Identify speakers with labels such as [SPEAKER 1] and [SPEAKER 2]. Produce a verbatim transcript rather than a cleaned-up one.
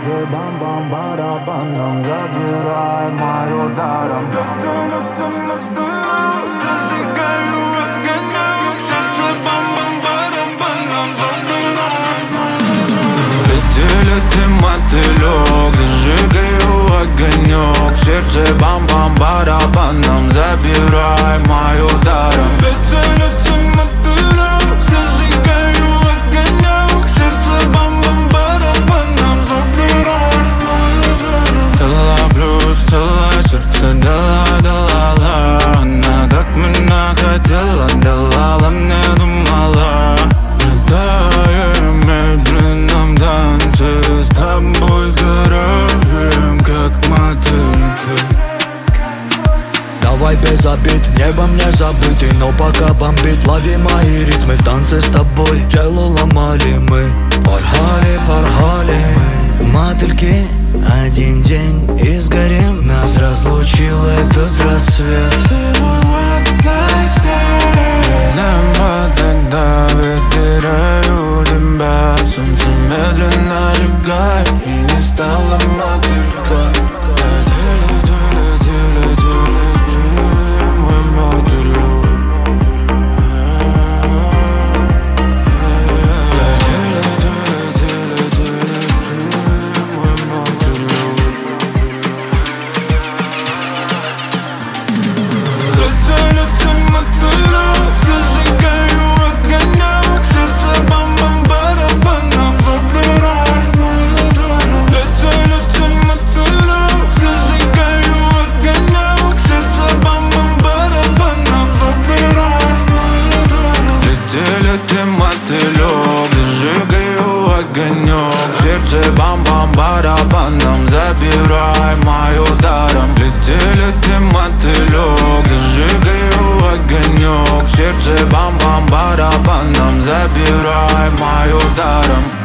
[SPEAKER 1] сердце бам-бам-барабаном, забирай мою даром.
[SPEAKER 2] Лети, мотылек, зажигаю огонек, в сердце бам-бам-барабаном, забирай мою даром. Лети, лети, мотылек, зажигаю огонек, в сердце бам-бам-барабаном, забирай мою даром. Дала плюс, дала сердце, дала, дала, она так меня хотела, дала, мне думала. Летаем в медленном танце, с тобой сгораем, как мотыльки.
[SPEAKER 3] Давай без обид, небом не забытый, но пока бомбит. Лови мои ритмы в танце с тобой, тело ломали мы. Порхали, порхали, мотыльки, один день и сгорим. Нас разлучил этот рассвет.
[SPEAKER 2] Небо тогда ветераю тебя, солнце медленно сжигает, и не стало мотылька. Лети, лети, лети, лети, лети, мой мотылек. Лети, лети, лети, лети, лети, мой мотылек. Лети, лети, мотылек, зажигаю огонек, в сердце бам-бам-барабаном, забирай мою даром. Лети, лети, мотылек, зажигаю огонек, в сердце бам-бам-барабаном, забирай мою даром. Лети, лети, мотылек, зажигаю огонек, в сердце бам-бам-барабаном, забирай мою даром. Лети, лети, мотылек, зажигаю огонек, в сердце бам-бам-барабаном, забирай мою даром.